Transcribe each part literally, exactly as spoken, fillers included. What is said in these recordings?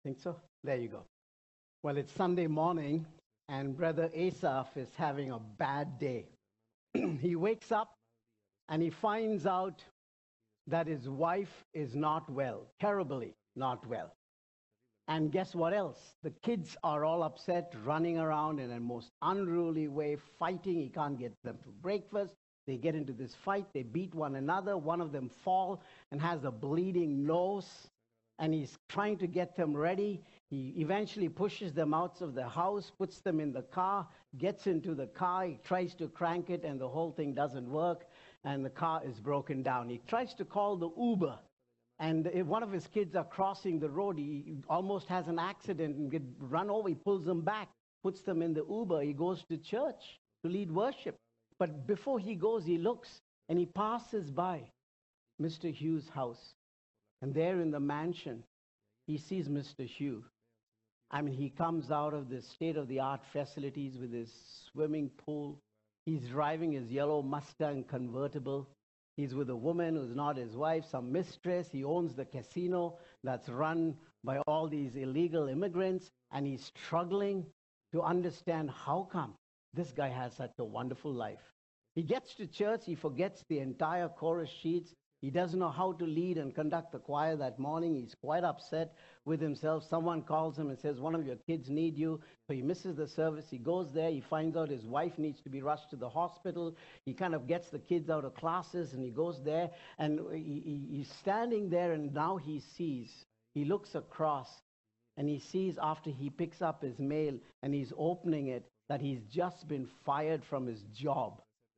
Think so? There you go. Well, it's Sunday morning, and Brother Asaph is having a bad day. He wakes up and he finds out that his wife is not well, terribly not well. And guess what else? The kids are all upset, running around in a most unruly way, fighting. He can't get them to breakfast. They get into this fight. They beat one another. One of them falls and has a bleeding nose. And he's trying to get them ready. He eventually pushes them out of the house, puts them in the car, gets into the car. He tries to crank it, and the whole thing doesn't work, and the car is broken down. He tries to call the Uber, and if one of his kids are crossing the road. He almost has an accident and get run over. He pulls them back, puts them in the Uber. He goes to church to lead worship. But before he goes, he looks, and he passes by Mister Hughes' house. And there in the mansion, he sees Mister Hugh. I mean, he comes out of the state-of-the-art facilities with his swimming pool. He's driving his yellow Mustang convertible. He's with a woman who's not his wife, some mistress. He owns the casino that's run by all these illegal immigrants. And he's struggling to understand how come this guy has such a wonderful life. He gets to church. He forgets the entire chorus sheets. He doesn't know how to lead and conduct the choir that morning. He's quite upset with himself. Someone calls him and says, one of your kids need you. So he misses the service. He goes there. He finds out his wife needs to be rushed to the hospital. He kind of gets the kids out of classes, and he goes there. And he, he, he's standing there, and now he sees. He looks across, and he sees after he picks up his mail and he's opening it that he's just been fired from his job.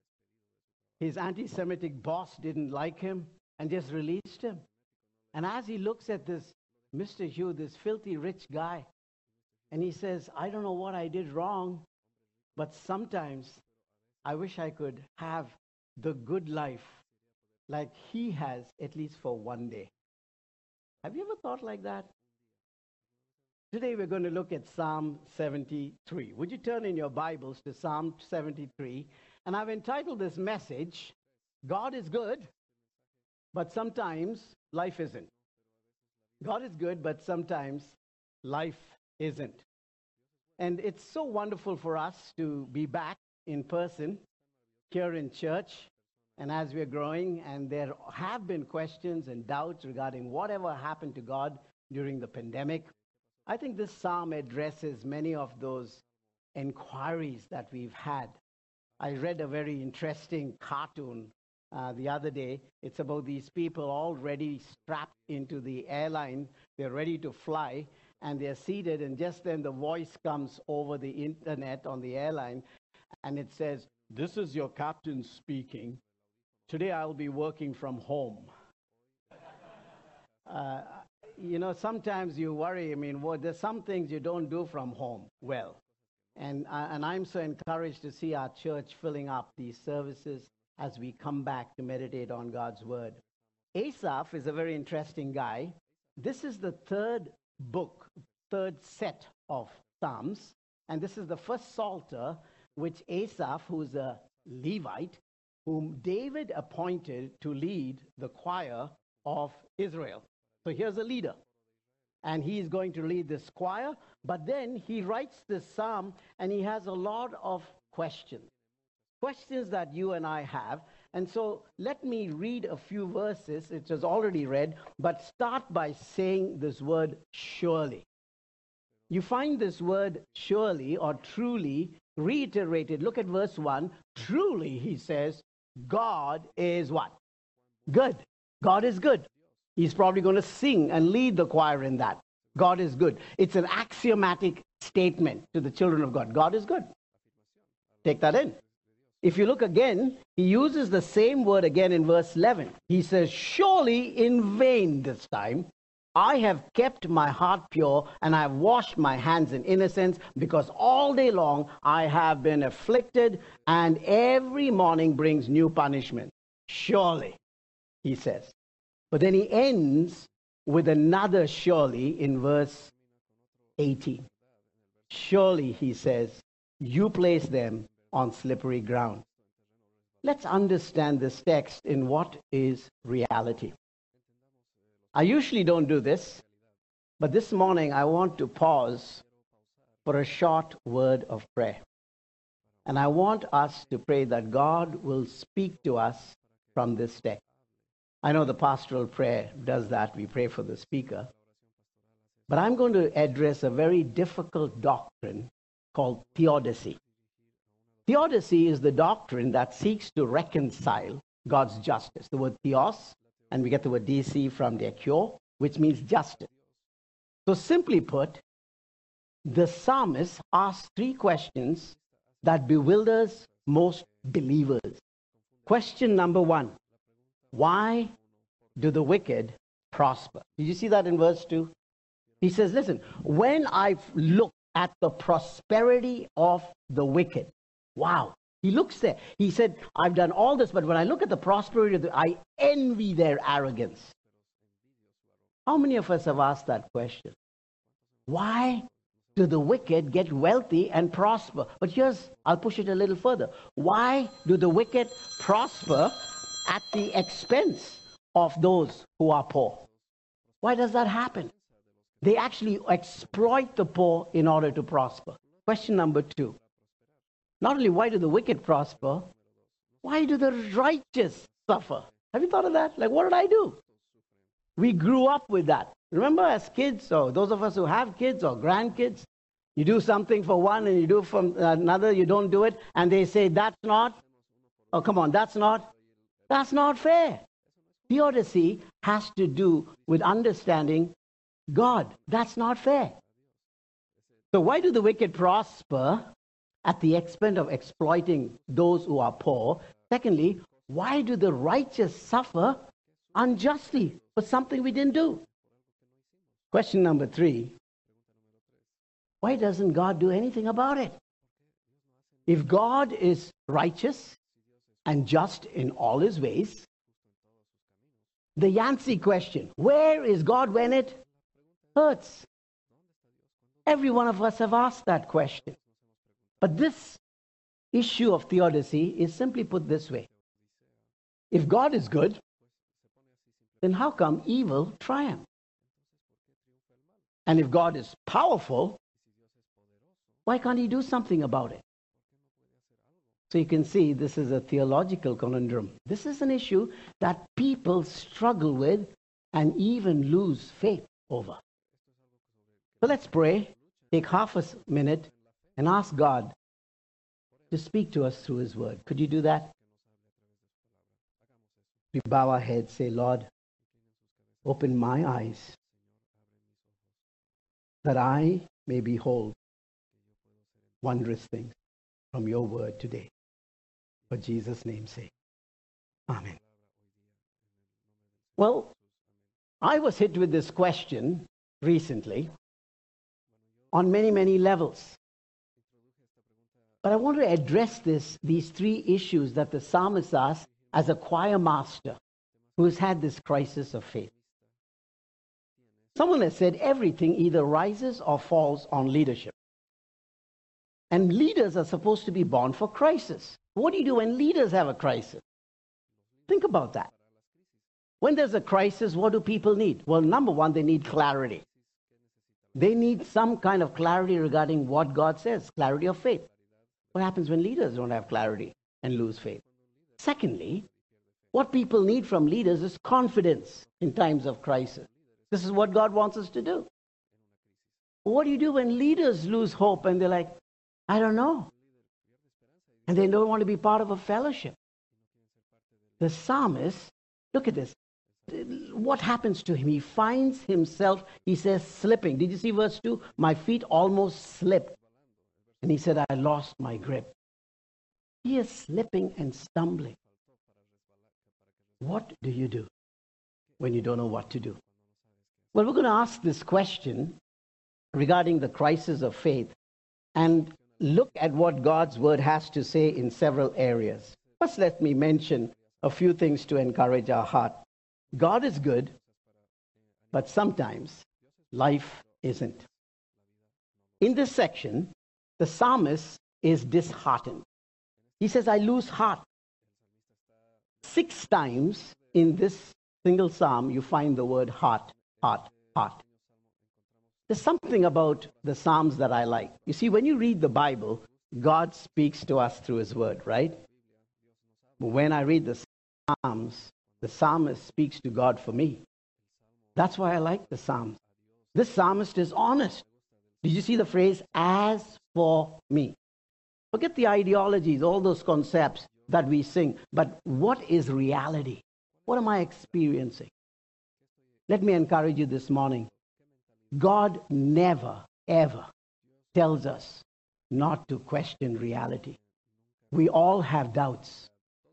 His anti-Semitic boss didn't like him and just released him. And as he looks at this Mister Hugh, this filthy rich guy, and he says, I don't know what I did wrong, but sometimes I wish I could have the good life like he has, at least for one day. Have you ever thought like that? Today we're going to look at Psalm seventy-three. Would you turn in your Bibles to Psalm seventy-three? And I've entitled this message, God is good, but sometimes life isn't. God is good, but sometimes life isn't. And it's so wonderful for us to be back in person here in church. And as we're growing, and there have been questions and doubts regarding whatever happened to God during the pandemic, I think this psalm addresses many of those inquiries that we've had. I read a very interesting cartoon uh, the other day. It's about these people already strapped into the airline. They're ready to fly, and they're seated, and just then the voice comes over the internet on the airline, and it says, "This is your captain speaking. Today I'll be working from home." uh, you know, sometimes you worry. I mean, well, there's some things you don't do from home well. And, uh, and I'm so encouraged to see our church filling up these services as we come back to meditate on God's word. Asaph is a very interesting guy. This is the third book, third set of Psalms. And this is the first Psalter, which Asaph, who's a Levite, whom David appointed to lead the choir of Israel. So here's a leader. And he's going to lead this choir, but then he writes this psalm, and he has a lot of questions. Questions that you and I have. And so let me read a few verses. It was already read, but start by saying this word, surely. You find this word, surely, or truly, reiterated. Look at verse one. Truly, he says, God is what? Good. God is good. He's probably going to sing and lead the choir in that. God is good. It's an axiomatic statement to the children of God. God is good. Take that in. If you look again, he uses the same word again in verse eleven. He says, surely in vain this time, I have kept my heart pure, and I have washed my hands in innocence, because all day long I have been afflicted, and every morning brings new punishment. Surely, he says. But then he ends with another surely in verse eighteen. Surely, he says, you place them on slippery ground. Let's understand this text in what is reality. I usually don't do this, But this morning, I want to pause for a short word of prayer. And I want us to pray that God will speak to us from this text. I know the pastoral prayer does that. We pray for the speaker. But I'm going to address a very difficult doctrine called theodicy. Theodicy is the doctrine that seeks to reconcile God's justice. The word theos, and we get the word D C from diakio, which means justice. So simply put, the psalmist asks three questions that bewilders most believers. Question number one, why do the wicked prosper? Did you see that in verse two? He says, listen, when I look at the prosperity of the wicked, wow, he looks there. He said, I've done all this, but when I look at the prosperity of the, I envy their arrogance. How many of us have asked that question? Why do the wicked get wealthy and prosper? But here's, I'll push it a little further. Why do the wicked prosper at the expense of those who are poor? Why does that happen? They actually exploit the poor in order to prosper. Question number two. Not only why do the wicked prosper, why do the righteous suffer? Have you thought of that? Like, what did I do? We grew up with that. Remember as kids, or those of us who have kids or grandkids, you do something for one and you do for another, you don't do it, and they say, that's not, oh, come on, that's not, that's not fair. Theodicy has to do with understanding God. That's not fair. So why do the wicked prosper at the expense of exploiting those who are poor? Secondly, why do the righteous suffer unjustly for something we didn't do? Question number three, why doesn't God do anything about it? If God is righteous and just in all his ways, the Yancey question, where is God when it hurts? Every one of us have asked that question. But this issue of theodicy is simply put this way. If God is good, then how come evil triumphs? And if God is powerful, why can't he do something about it? So you can see this is a theological conundrum. This is an issue that people struggle with and even lose faith over. So let's pray, take half a minute and ask God to speak to us through his word. Could you do that? We bow our heads, say, Lord, open my eyes that I may behold wondrous things from your word today. For Jesus' name's sake. Amen. Well, I was hit with this question recently on many, many levels. But I want to address this, these three issues that the psalmist asks as a choir master who has had this crisis of faith. Someone has said everything either rises or falls on leadership. And leaders are supposed to be born for crisis. What do you do when leaders have a crisis? Think about that. When there's a crisis, what do people need? Well, number one, they need clarity. They need some kind of clarity regarding what God says, clarity of faith. What happens when leaders don't have clarity and lose faith? Secondly, what people need from leaders is confidence in times of crisis. This is what God wants us to do. What do you do when leaders lose hope and they're like, I don't know, and they don't want to be part of a fellowship? The psalmist, look at this. What happens to him? He finds himself, he says, slipping. Did you see verse two? My feet almost slipped. And he said, I lost my grip. He is slipping and stumbling. What do you do when you don't know what to do? Well, we're going to ask this question regarding the crisis of faith and look at what God's word has to say in several areas. First, let me mention a few things to encourage our heart. God is good, but sometimes life isn't. In this section, the psalmist is disheartened. He says, I lose heart. Six times in this single psalm, you find the word heart, heart, heart. There's something about the Psalms that I like. You see, when you read the Bible, God speaks to us through his word, right? But when I read the Psalms, the psalmist speaks to God for me. That's why I like the Psalms. This psalmist is honest. Did you see the phrase, as for me? Forget the ideologies, all those concepts that we sing. But what is reality? What am I experiencing? Let me encourage you this morning. God never, ever tells us not to question reality. We all have doubts.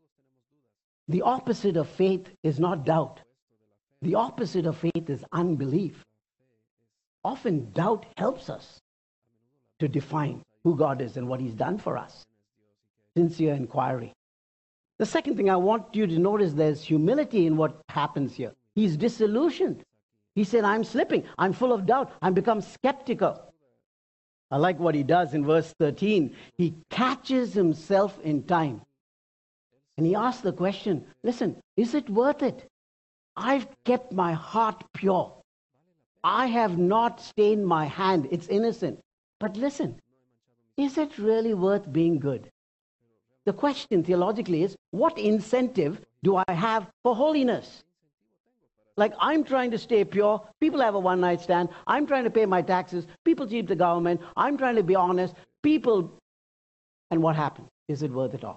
The opposite of faith is not doubt. The opposite of faith is unbelief. Often doubt helps us to define who God is and what he's done for us. Sincere inquiry. The second thing I want you to notice, there's humility in what happens here. He's disillusioned. He said, I'm slipping. I'm full of doubt. I'm become skeptical. I like what he does in verse thirteen. He catches himself in time. And he asks the question, listen, is it worth it? I've kept my heart pure. I have not stained my hand. It's innocent. But listen, is it really worth being good? The question theologically is, what incentive do I have for holiness? Like, I'm trying to stay pure. People have a one-night stand. I'm trying to pay my taxes. People cheat the government. I'm trying to be honest. People, and what happens? Is it worth it all?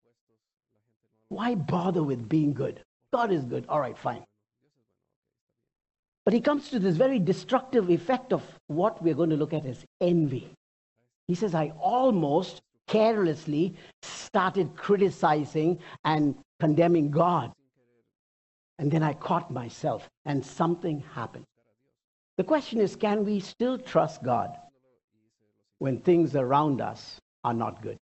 Why bother with being good? God is good. All right, fine. But he comes to this very destructive effect of what we're going to look at as envy. He says, I almost carelessly started criticizing and condemning God. And then I caught myself and something happened. The question is, can we still trust God when things around us are not good?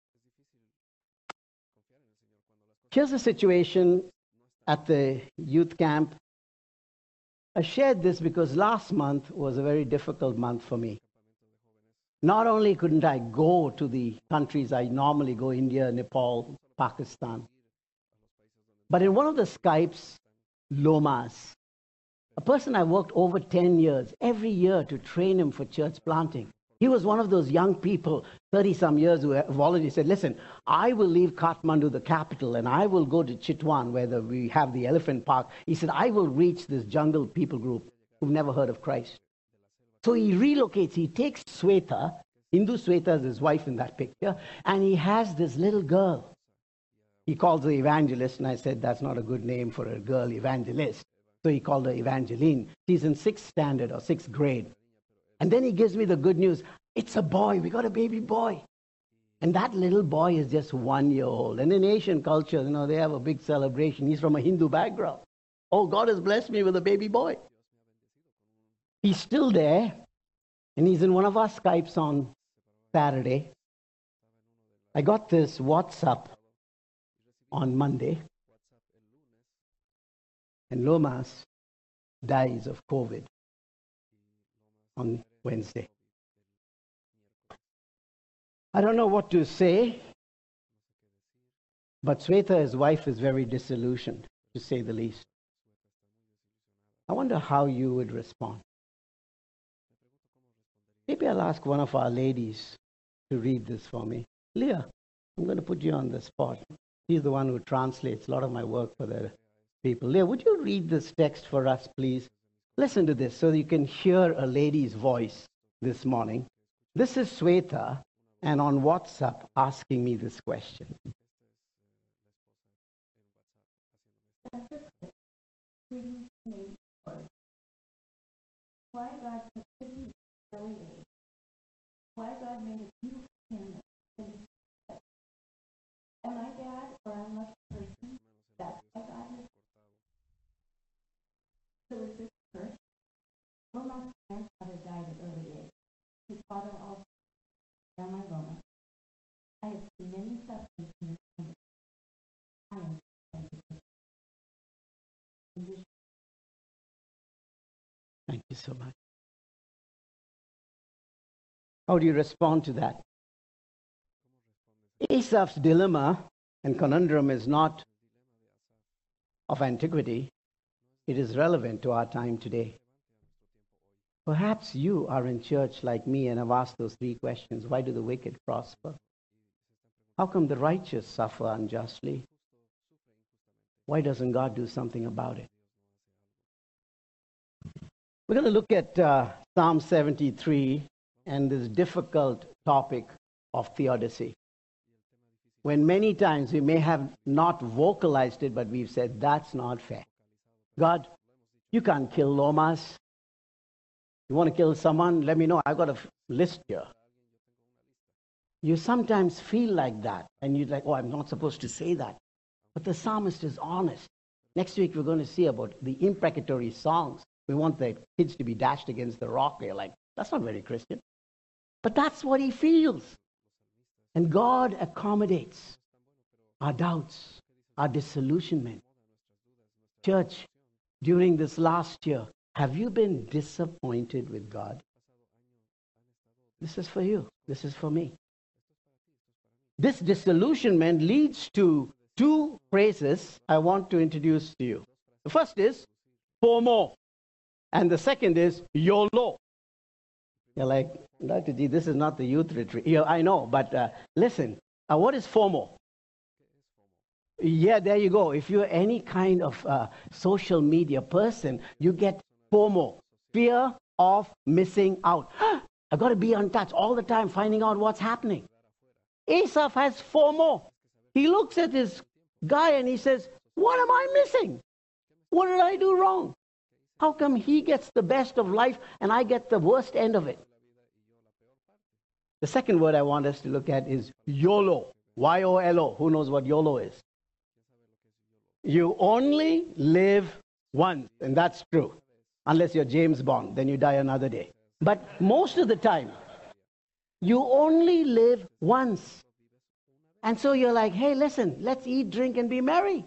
Here's a situation at the youth camp. I shared this because last month was a very difficult month for me. Not only couldn't I go to the countries I normally go, India, Nepal, Pakistan, but in one of the Skypes, Lomas, a person I worked over ten years, every year to train him for church planting. He was one of those young people, thirty-some years, who have already said, listen, I will leave Kathmandu, the capital, and I will go to Chitwan, where the, we have the elephant park. He said, I will reach this jungle people group who've never heard of Christ. So he relocates. He takes Sweta, Hindu Sweta is his wife in that picture, and he has this little girl. He calls her evangelist, and I said, that's not a good name for a girl, evangelist. So he called her Evangeline. She's in sixth standard or sixth grade. And then he gives me the good news. It's a boy. We got a baby boy. And that little boy is just one year old. And in Asian culture, you know, they have a big celebration. He's from a Hindu background. Oh, God has blessed me with a baby boy. He's still there. And he's in one of our Skypes on Saturday. I got this WhatsApp on Monday. And Lomas dies of COVID on Wednesday. I don't know what to say, but Sweta, his wife, is very disillusioned, to say the least. I wonder how you would respond. Maybe I'll ask one of our ladies to read this for me. Leah, I'm going to put you on the spot. She's the one who translates a lot of my work for the people. Leah, would you read this text for us, please? Listen to this so that you can hear a lady's voice this morning. This is Sweta, and on WhatsApp asking me this question. Why God took me early age? Why God made a beautiful family? Am I bad or I'm a person? That's why God is. So is this curse? Well, my grandfather died at early age. His father also. Now my Loma. I have seen many sufferings in this country. I am condition. Thank you so much. How do you respond to that? Asaph's dilemma and conundrum is not of antiquity. It is relevant to our time today. Perhaps you are in church like me and have asked those three questions. Why do the wicked prosper? How come the righteous suffer unjustly? Why doesn't God do something about it? We're going to look at uh, Psalm seventy-three and this difficult topic of theodicy. When many times we may have not vocalized it, but we've said, that's not fair. God, you can't kill Lomas. You want to kill someone? Let me know. I've got a list here. You sometimes feel like that, and you're like, oh, I'm not supposed to say that. But the psalmist is honest. Next week, we're going to see about the imprecatory songs. We want the kids to be dashed against the rock. They're like, that's not very Christian. But that's what he feels. And God accommodates our doubts, our disillusionment. Church, during this last year, have you been disappointed with God? This is for you. This is for me. This disillusionment leads to two phrases I want to introduce to you. The first is FOMO, and the second is YOLO. You're like, Doctor G, this is not the youth retreat. Yeah, I know, but uh, listen, uh, what is FOMO? Yeah, there you go. If you're any kind of uh, social media person, you get FOMO, fear of missing out. I've got to be on touch all the time, finding out what's happening. Asaph has FOMO. He looks at his guy and he says, what am I missing? What did I do wrong? How come he gets the best of life and I get the worst end of it? The second word I want us to look at is YOLO. Y O L O. Who knows what YOLO is? You only live once, and that's true. Unless you're James Bond, then you die another day. But most of the time, you only live once. And so you're like, hey, listen, let's eat, drink, and be merry.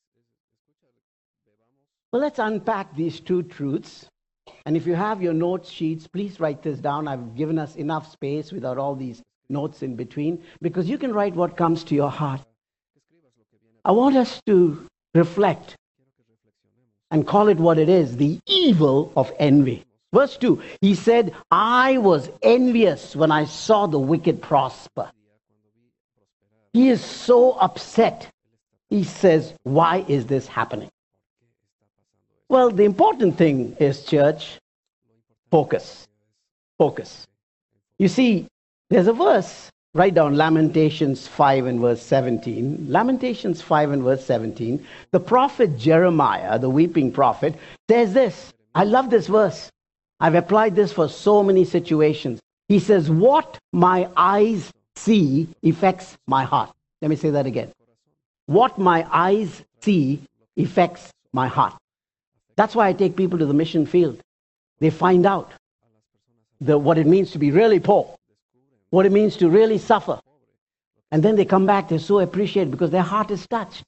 Well, let's unpack these two truths. And if you have your note sheets, please write this down. I've given us enough space without all these notes in between, because you can write what comes to your heart. I want us to reflect and call it what it is, the evil of envy. Verse two, he said, I was envious when I saw the wicked prosper. He is so upset. He says, why is this happening? Well, the important thing is, church, focus. Focus. You see, there's a verse, write down Lamentations five and verse seventeen. Lamentations five and verse seventeen. The prophet Jeremiah, the weeping prophet, says this. I love this verse. I've applied this for so many situations. He says, what my eyes see affects my heart. Let me say that again. What my eyes see affects my heart. That's why I take people to the mission field. They find out the, what it means to be really poor, what it means to really suffer. And then they come back, they're so appreciated because their heart is touched.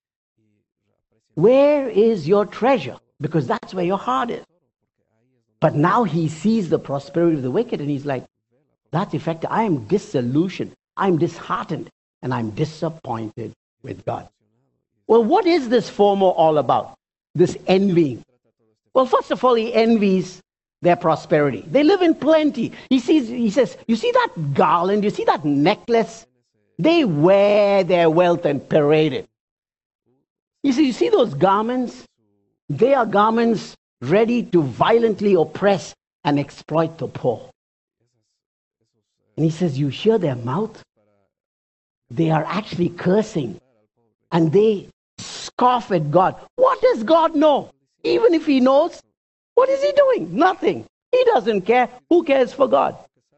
Where is your treasure? Because that's where your heart is. But now he sees the prosperity of the wicked and he's like, that's effective. I am disillusioned. I'm disheartened. And I'm disappointed with God. Well, what is this FOMO all about? This envying. Well, first of all, he envies their prosperity. They live in plenty. He sees, he says, you see that garland? You see that necklace? They wear their wealth and parade it. You see, you see those garments? They are garments ready to violently oppress and exploit the poor. And he says, you hear their mouth? They are actually cursing. And they scoff at God. What does God know? Even if he knows, what is he doing? Nothing. He doesn't care. Who cares for God?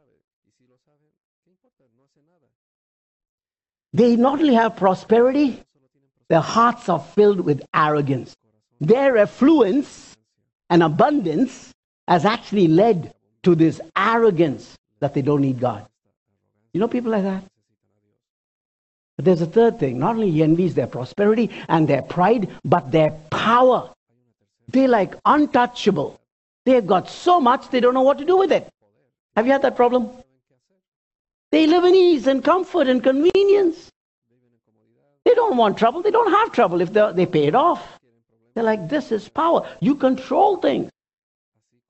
They not only have prosperity, their hearts are filled with arrogance. Their affluence and abundance has actually led to this arrogance that they don't need God. You know people like that? But there's a third thing. Not only he envies their prosperity and their pride, but their power. They're like untouchable. They've got so much, they don't know what to do with it. Have you had that problem? They live in ease and comfort and convenience. They don't want trouble. They don't have trouble if they pay it off. They're like, this is power. You control things.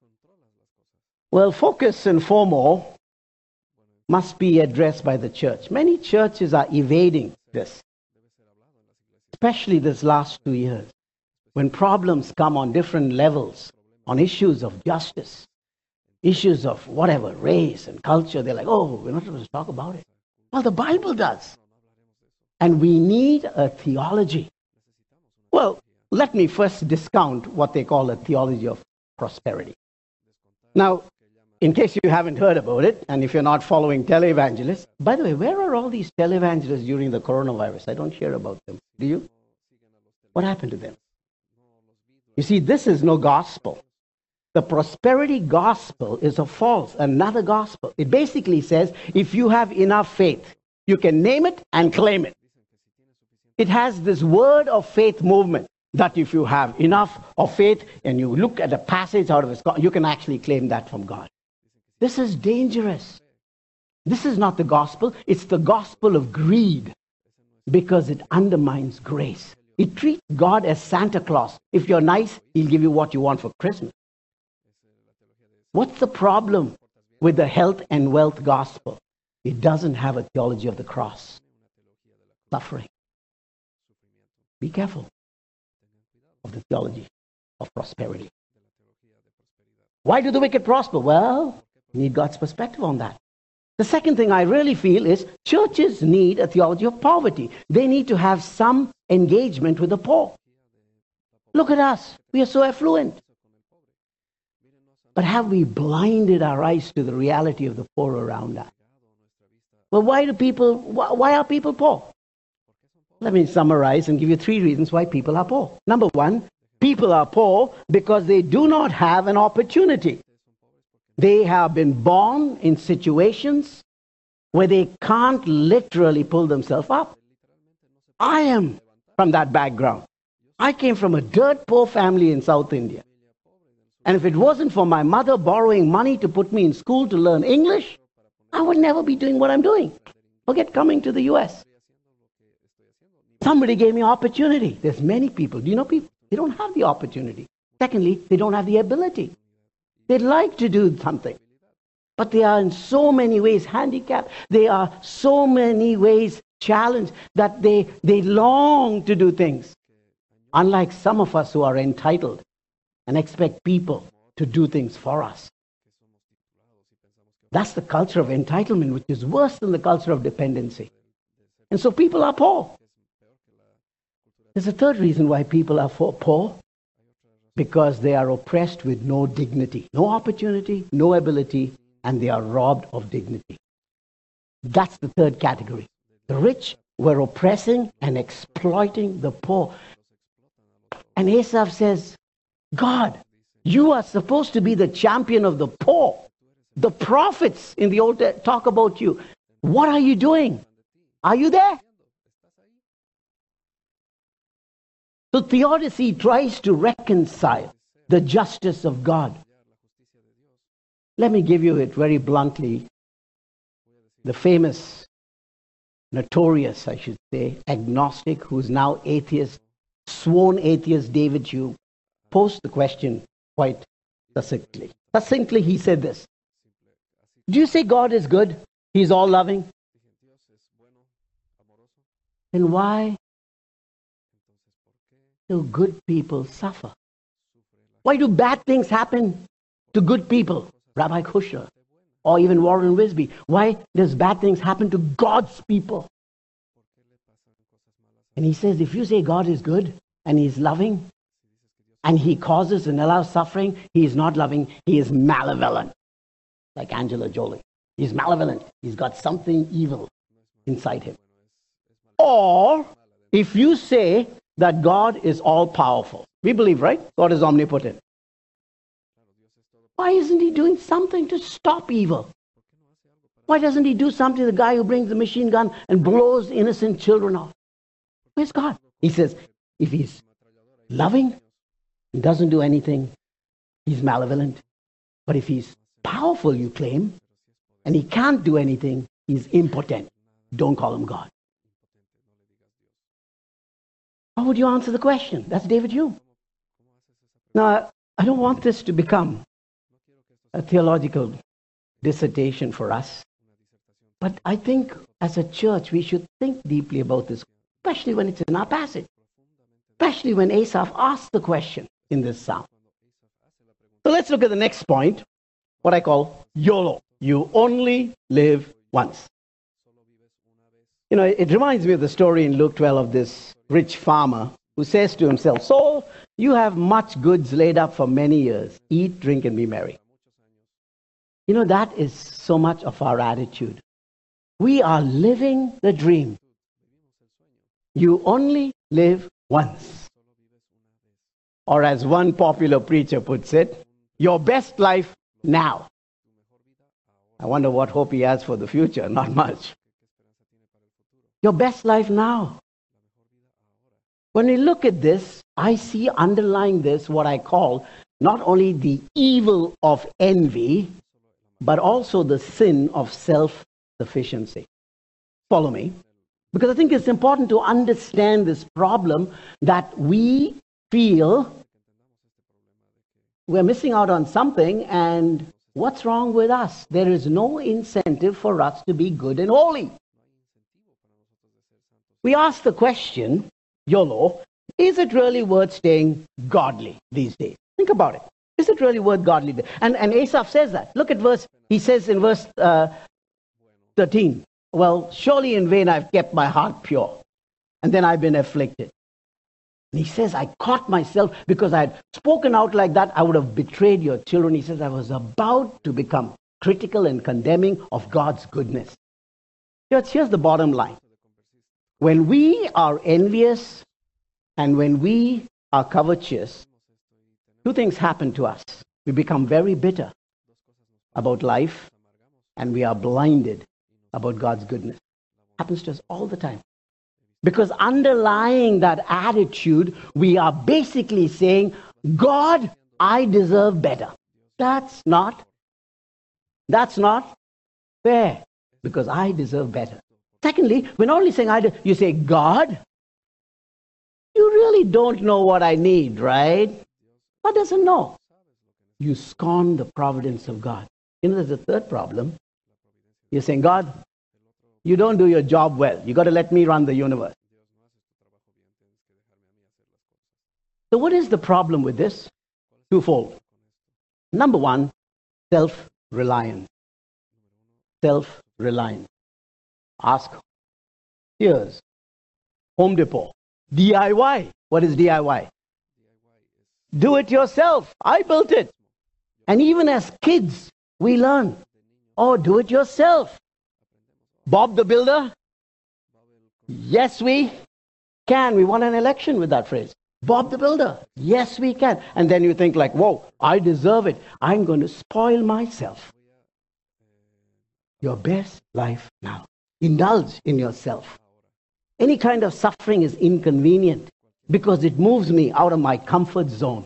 Well, focus and FOMO must be addressed by the church. Many churches are evading this, especially this last two years, when problems come on different levels, on issues of justice, issues of whatever, race and culture. They're like, oh, we're not supposed to talk about it. Well, the Bible does. And we need a theology. Well, let me first discount what they call a theology of prosperity. Now, in case you haven't heard about it, and if you're not following televangelists, by the way, where are all these televangelists during the coronavirus? I don't hear about them. Do you? What happened to them? You see, this is no gospel. The prosperity gospel is a false, another gospel. It basically says, if you have enough faith, you can name it and claim it. It has this word of faith movement, that if you have enough of faith and you look at a passage out of it, you can actually claim that from God. This is dangerous. This is not the gospel. It's the gospel of greed, because it undermines grace. It treats God as Santa Claus. If you're nice, he'll give you what you want for Christmas. What's the problem with the health and wealth gospel? It doesn't have a theology of the cross. Suffering. Be careful of the theology of prosperity. Why do the wicked prosper? Well, you need God's perspective on that. The second thing I really feel is churches need a theology of poverty. They need to have some engagement with the poor. Look at us. We are so affluent. But have we blinded our eyes to the reality of the poor around us? Well, why do people, why are people poor? Let me summarize and give you three reasons why people are poor. Number one, people are poor because they do not have an opportunity. They have been born in situations where they can't literally pull themselves up. I am from that background. I came from a dirt poor family in South India. And if it wasn't for my mother borrowing money to put me in school to learn English, I would never be doing what I'm doing. Forget coming to the U S. Somebody gave me opportunity. There's many people. Do you know people? They don't have the opportunity. Secondly, they don't have the ability. They'd like to do something, but they are in so many ways handicapped. They are so many ways challenged that they, they long to do things. Unlike some of us who are entitled and expect people to do things for us. That's the culture of entitlement, which is worse than the culture of dependency. And so people are poor. There's a third reason why people are poor. Because they are oppressed with no dignity, no opportunity, no ability, and they are robbed of dignity. That's the third category. The rich were oppressing and exploiting the poor. And Asaph says, God, you are supposed to be the champion of the poor. The prophets in the Old Testament talk about you. What are you doing? Are you there? So theodicy tries to reconcile the justice of God. Let me give you it very bluntly. The famous, notorious, I should say, agnostic, who's now atheist, sworn atheist, David Hume, posed the question quite succinctly. Succinctly, he said this. Do you say God is good? He's all loving? Then why do good people suffer? Why do bad things happen to good people? Rabbi Kushner, or even Warren Wisby. Why does bad things happen to God's people? And he says, if you say God is good and he's loving and he causes and allows suffering, he is not loving, he is malevolent. Like Angela Jolie. He's malevolent. He's got something evil inside him. Or if you say that God is all-powerful. We believe, right? God is omnipotent. Why isn't he doing something to stop evil? Why doesn't he do something to the guy who brings the machine gun and blows innocent children off? Where's God? He says, if he's loving and doesn't do anything, he's malevolent. But if he's powerful, you claim, and he can't do anything, he's impotent. Don't call him God. How would you answer the question? That's David Hume. Now, I don't want this to become a theological dissertation for us. But I think as a church, we should think deeply about this, especially when it's in our passage, especially when Asaph asked the question in this psalm. So let's look at the next point, what I call YOLO. You only live once. You know, it reminds me of the story in Luke twelve of this rich farmer who says to himself, "Saul, you have much goods laid up for many years. Eat, drink, and be merry." You know, that is so much of our attitude. We are living the dream. You only live once. Or as one popular preacher puts it, your best life now. I wonder what hope he has for the future. Not much. Your best life now. When we look at this, I see underlying this what I call not only the evil of envy, but also the sin of self-sufficiency. Follow me. Because I think it's important to understand this problem that we feel we're missing out on something, and what's wrong with us? There is no incentive for us to be good and holy. We ask the question, YOLO, is it really worth staying godly these days? Think about it. Is it really worth godly? And, and Asaph says that. Look at verse, he says in verse uh, thirteen, well, surely in vain I've kept my heart pure, and then I've been afflicted. And he says, I caught myself because I had spoken out like that, I would have betrayed your children. He says, I was about to become critical and condemning of God's goodness. Church, here's the bottom line. When we are envious and when we are covetous, two things happen to us. We become very bitter about life, and we are blinded about God's goodness. It happens to us all the time. Because underlying that attitude, we are basically saying, God, I deserve better. That's not, that's not fair, because I deserve better. Secondly, we're not only saying, I do, you say, God, you really don't know what I need, right? God doesn't know. You scorn the providence of God. You know, there's a third problem. You're saying, God, you don't do your job well. You got to let me run the universe. So what is the problem with this? Twofold. Number one, self-reliance. Self-reliance. Ask Sears, Home Depot, D I Y. What is D I Y? Do it yourself. I built it. And even as kids, we learn, oh, do it yourself. Bob the Builder? Yes, we can. We won an election with that phrase. Bob the Builder. Yes, we can. And then you think like, whoa, I deserve it. I'm going to spoil myself. Your best life now. Indulge in yourself. Any kind of suffering is inconvenient because it moves me out of my comfort zone.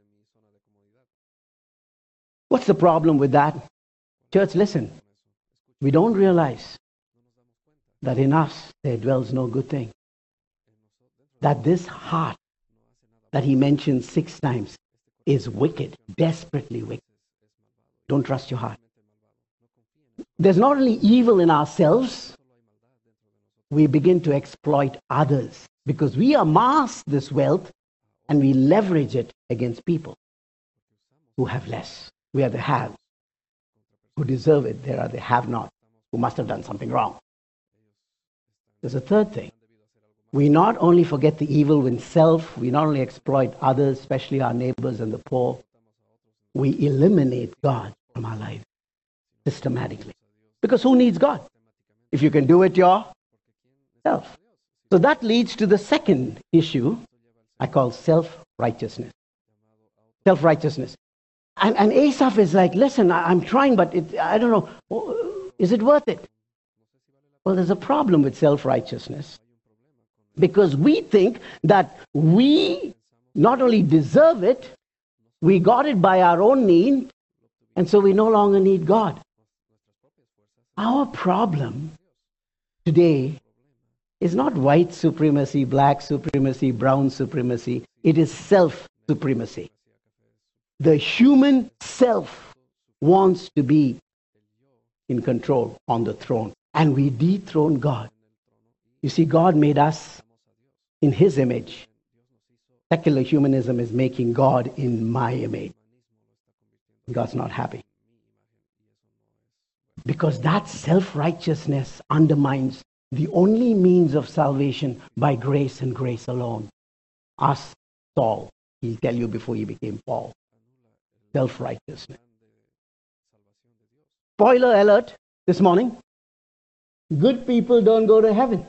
What's the problem with that? Church, listen. We don't realize that in us there dwells no good thing. That this heart that he mentions six times is wicked, desperately wicked. Don't trust your heart. There's not only evil in ourselves, we begin to exploit others because we amass this wealth and we leverage it against people who have less. We are the haves who deserve it. There are the have-not who must have done something wrong. There's a third thing. We not only forget the evil in self, we not only exploit others, especially our neighbors and the poor, we eliminate God from our lives systematically. Because who needs God? If you can do it yourself. So that leads to the second issue I call self-righteousness. Self-righteousness. And, and Asaph is like, listen, I, I'm trying, but it, I don't know, is it worth it? Well, there's a problem with self-righteousness. Because we think that we not only deserve it, we got it by our own need, and so we no longer need God. Our problem today is not white supremacy, black supremacy, brown supremacy. It is self-supremacy. The human self wants to be in control on the throne. And we dethrone God. You see, God made us in His image. Secular humanism is making God in my image. God's not happy. Because that self-righteousness undermines the only means of salvation by grace and grace alone. Ask Saul. He'll tell you before he became Paul. Self-righteousness. Spoiler alert this morning. Good people don't go to heaven.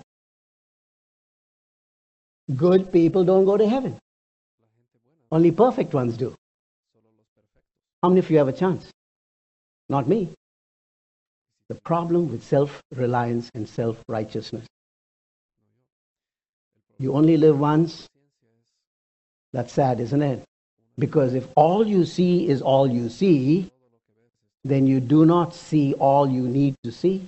Good people don't go to heaven. Only perfect ones do. How many of you have a chance? Not me. The problem with self-reliance and self-righteousness. You only live once. That's sad, isn't it? Because if all you see is all you see, then you do not see all you need to see.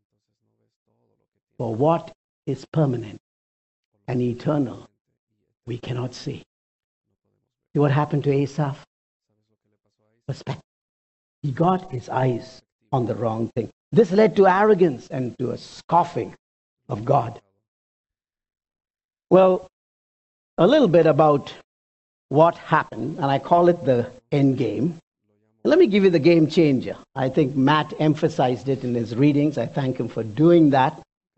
For what is permanent and eternal, we cannot see. See what happened to Asaph? Perspective. He got his eyes on the wrong thing. This led to arrogance and to a scoffing of God. Well, a little bit about what happened, and I call it the end game. Let me give you the game changer. I think Matt emphasized it in his readings. I thank him for doing that.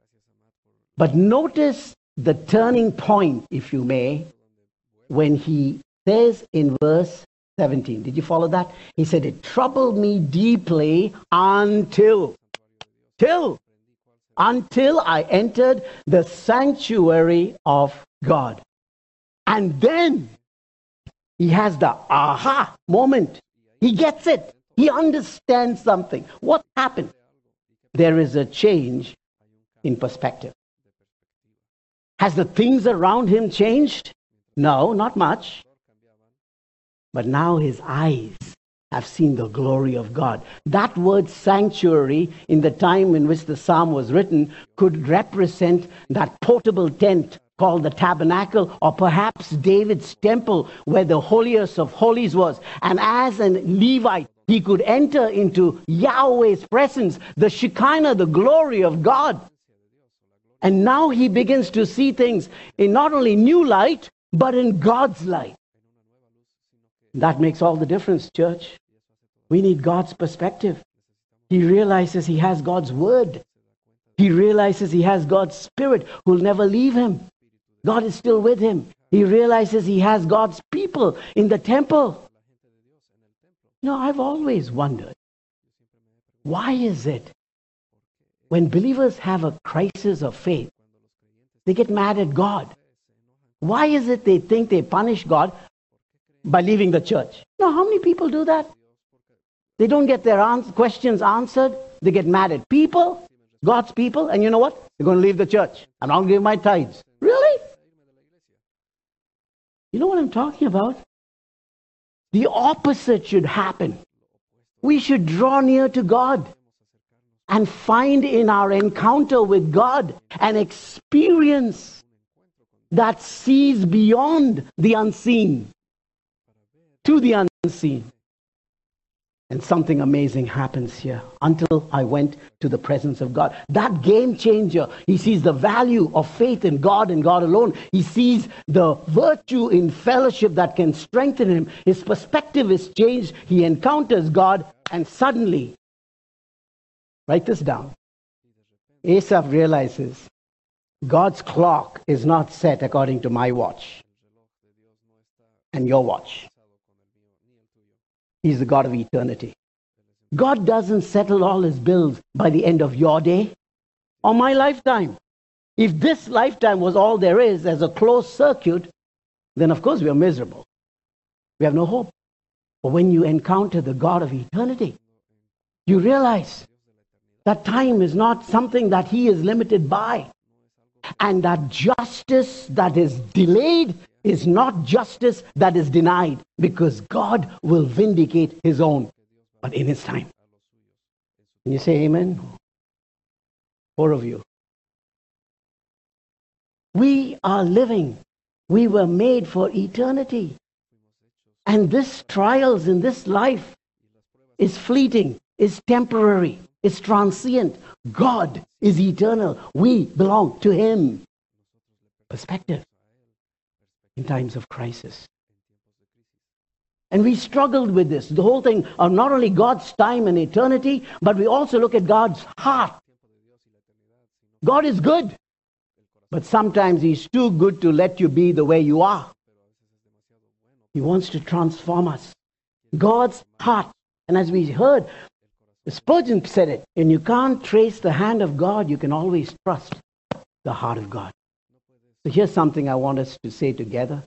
But notice the turning point, if you may, when he says in verse seventeen. Did you follow that? He said, it troubled me deeply until, till, until I entered the sanctuary of God. And then he has the aha moment. He gets it. He understands something. What happened? There is a change in perspective. Has the things around him changed? No, not much. But now his eyes have seen the glory of God. That word sanctuary, in the time in which the psalm was written, could represent that portable tent called the tabernacle, or perhaps David's temple where the holiest of holies was. And as a Levite, he could enter into Yahweh's presence, the Shekinah, the glory of God. And now he begins to see things in not only new light, but in God's light. That makes all the difference, church. We need God's perspective. He realizes he has God's word. He realizes he has God's Spirit who will never leave him. God is still with him. He realizes he has God's people in the temple. You know, I've always wondered, why is it when believers have a crisis of faith, they get mad at God? Why is it they think they punish God by leaving the church? You know, how many people do that? They don't get their ans- questions answered. They get mad at people, God's people, and you know what? They're going to leave the church. I'm not going to give my tithes. Really? You know what I'm talking about? The opposite should happen. We should draw near to God and find in our encounter with God an experience that sees beyond the unseen to the unseen. And something amazing happens here. Until I went to the presence of God. That game changer. He sees the value of faith in God and God alone. He sees the virtue in fellowship that can strengthen him. His perspective is changed. He encounters God, and suddenly, write this down, Asaph realizes God's clock is not set according to my watch and your watch. He's the God of eternity. God doesn't settle all his bills by the end of your day or my lifetime. If this lifetime was all there is as a closed circuit, then of course we are miserable. We have no hope. But when you encounter the God of eternity, you realize that time is not something that he is limited by. And that justice that is delayed is not justice that is denied, because God will vindicate his own, but in his time. Can you say amen? Four of you. We are living. We were made for eternity. And this trials in this life is fleeting, is temporary, is transient. God is eternal. We belong to Him. Perspective in times of crisis. And we struggled with this. The whole thing of not only God's time and eternity, but we also look at God's heart. God is good, but sometimes He's too good to let you be the way you are. He wants to transform us. God's heart. And as we heard, Spurgeon said it, and you can't trace the hand of God, you can always trust the heart of God. So here's something I want us to say together.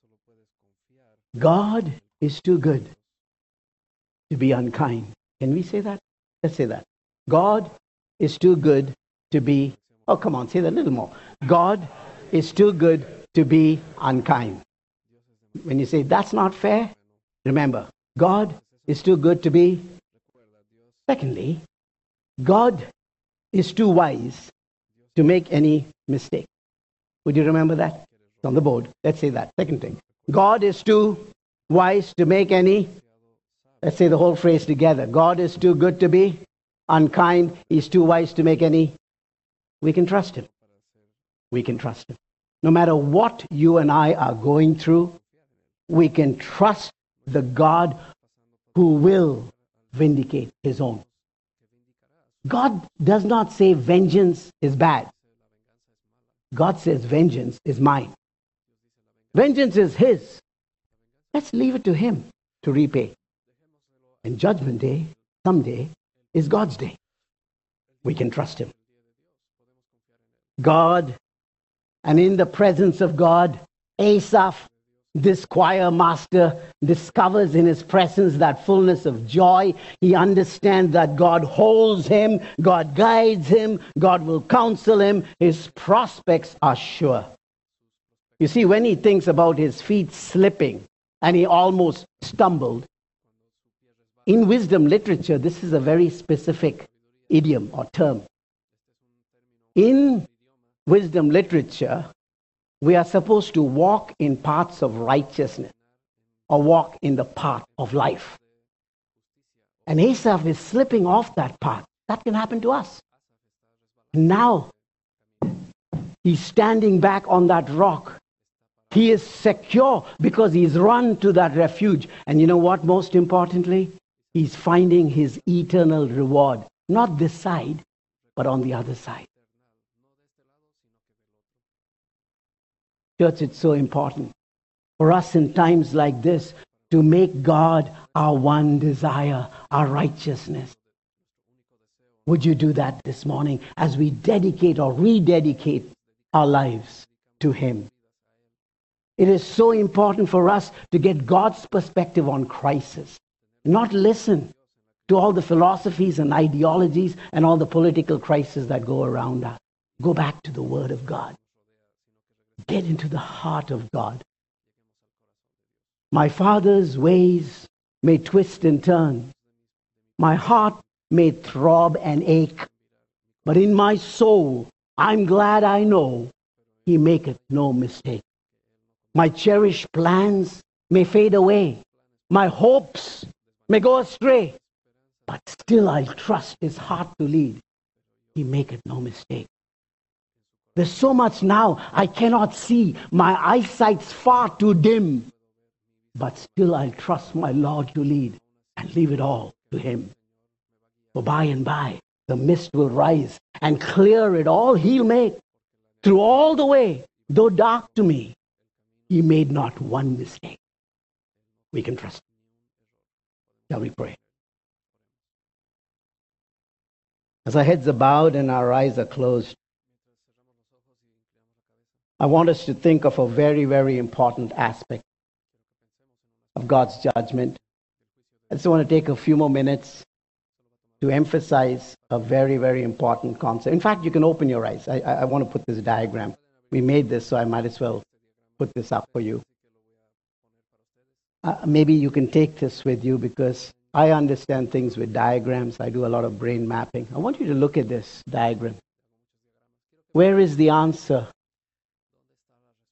God is too good to be unkind. Can we say that? Let's say that. God is too good to be, oh come on, say that a little more. God is too good to be unkind. When you say that's not fair, remember, God is too good to be. Secondly, God is too wise to make any mistake. Would you remember that? It's on the board. Let's say that. Second thing. God is too wise to make any, let's say the whole phrase together. God is too good to be unkind. He's too wise to make any. We can trust Him. We can trust Him. No matter what you and I are going through, we can trust the God who will vindicate His own. God does not say vengeance is bad. God says vengeance is mine. Vengeance is His. Let's leave it to Him to repay. And Judgment Day, someday, is God's day. We can trust Him. God, and in the presence of God, Asaph, this choir master, discovers in his presence that fullness of joy. He understands that God holds him, God guides him, God will counsel him. His prospects are sure. You see, when he thinks about his feet slipping and he almost stumbled, in wisdom literature, this is a very specific idiom or term. In wisdom literature, we are supposed to walk in paths of righteousness or walk in the path of life. And Asaph is slipping off that path. That can happen to us. Now, he's standing back on that rock. He is secure because he's run to that refuge. And you know what, most importantly? He's finding his eternal reward. Not this side, but on the other side. Church, it's so important for us in times like this to make God our one desire, our righteousness. Would you do that this morning as we dedicate or rededicate our lives to Him? It is so important for us to get God's perspective on crisis, not listen to all the philosophies and ideologies and all the political crises that go around us. Go back to the Word of God. Get into the heart of God. My Father's ways may twist and turn. My heart may throb and ache. But in my soul, I'm glad I know He maketh no mistake. My cherished plans may fade away. My hopes may go astray. But still I'll trust His heart to lead. He maketh no mistake. There's so much now I cannot see. My eyesight's far too dim. But still I'll trust my Lord to lead and leave it all to Him. For by and by the mist will rise and clear it all He'll make. Through all the way, though dark to me, He made not one mistake. We can trust Him. Shall we pray? As our heads are bowed and our eyes are closed, I want us to think of a very, very important aspect of God's judgment. I just want to take a few more minutes to emphasize a very, very important concept. In fact, you can open your eyes. I, I want to put this diagram. We made this, so I might as well put this up for you. Uh, maybe you can take this with you because I understand things with diagrams. I do a lot of brain mapping. I want you to look at this diagram. Where is the answer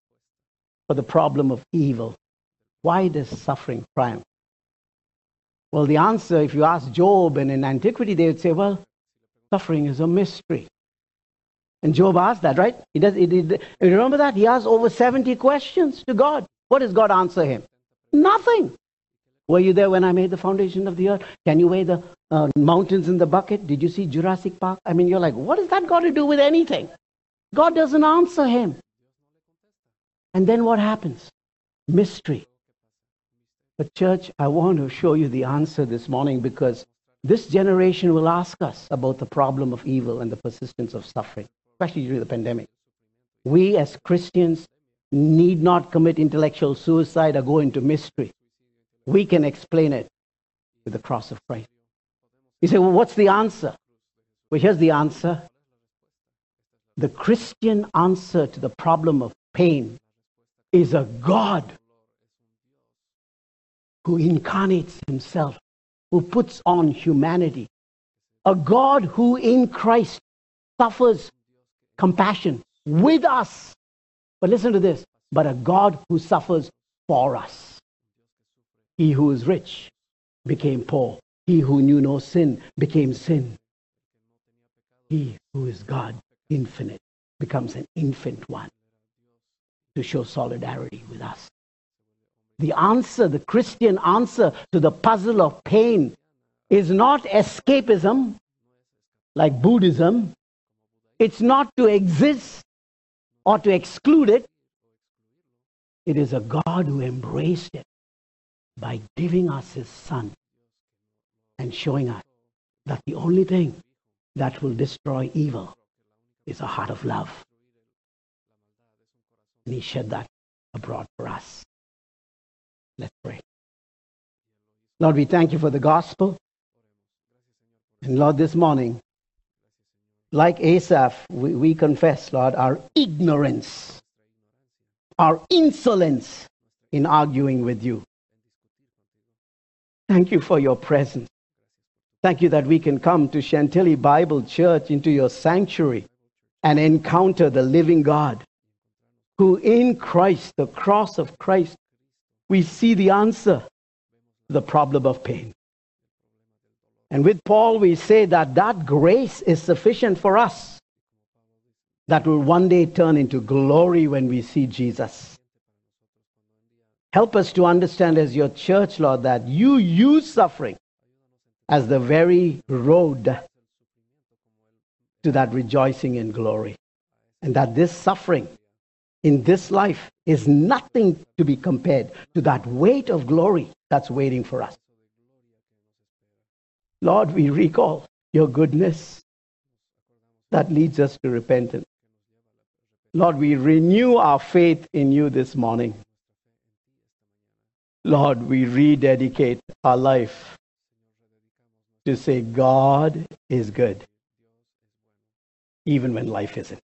for the problem of evil? Why does suffering triumph? Well, the answer, if you ask Job and in antiquity, they would say, well, suffering is a mystery. And Job asked that, right? He does. He did. You remember that? He asked over seventy questions to God. What does God answer him? Nothing. Were you there when I made the foundation of the earth? Can you weigh the uh, mountains in the bucket? Did you see Jurassic Park? I mean, you're like, what has that got to do with anything? God doesn't answer him. And then what happens? Mystery. But church, I want to show you the answer this morning, because this generation will ask us about the problem of evil and the persistence of suffering, especially during the pandemic. We as Christians need not commit intellectual suicide or go into mystery. We can explain it with the cross of Christ. You say, well, what's the answer? Well, here's the answer. The Christian answer to the problem of pain is a God who incarnates himself, who puts on humanity. A God who in Christ suffers compassion with us. But listen to this. But a God who suffers for us. He who is rich became poor. He who knew no sin became sin. He who is God, infinite, becomes an infant one to show solidarity with us. The answer, the Christian answer to the puzzle of pain is not escapism like Buddhism. It's not to exist or to exclude it. It is a God who embraced it by giving us his Son and showing us that the only thing that will destroy evil is a heart of love. And he shed that abroad for us. Let's pray. Lord, we thank you for the gospel. And Lord, this morning, like Asaph, we, we confess, Lord, our ignorance, our insolence in arguing with you. Thank you for your presence. Thank you that we can come to Chantilly Bible Church, into your sanctuary, and encounter the living God, who in Christ, the cross of Christ, we see the answer to the problem of pain. And with Paul, we say that that grace is sufficient for us, that will one day turn into glory when we see Jesus. Help us to understand as your church, Lord, that you use suffering as the very road to that rejoicing in glory. And that this suffering in this life is nothing to be compared to that weight of glory that's waiting for us. Lord, we recall your goodness that leads us to repentance. Lord, we renew our faith in you this morning. Lord, we rededicate our life to say God is good, even when life isn't.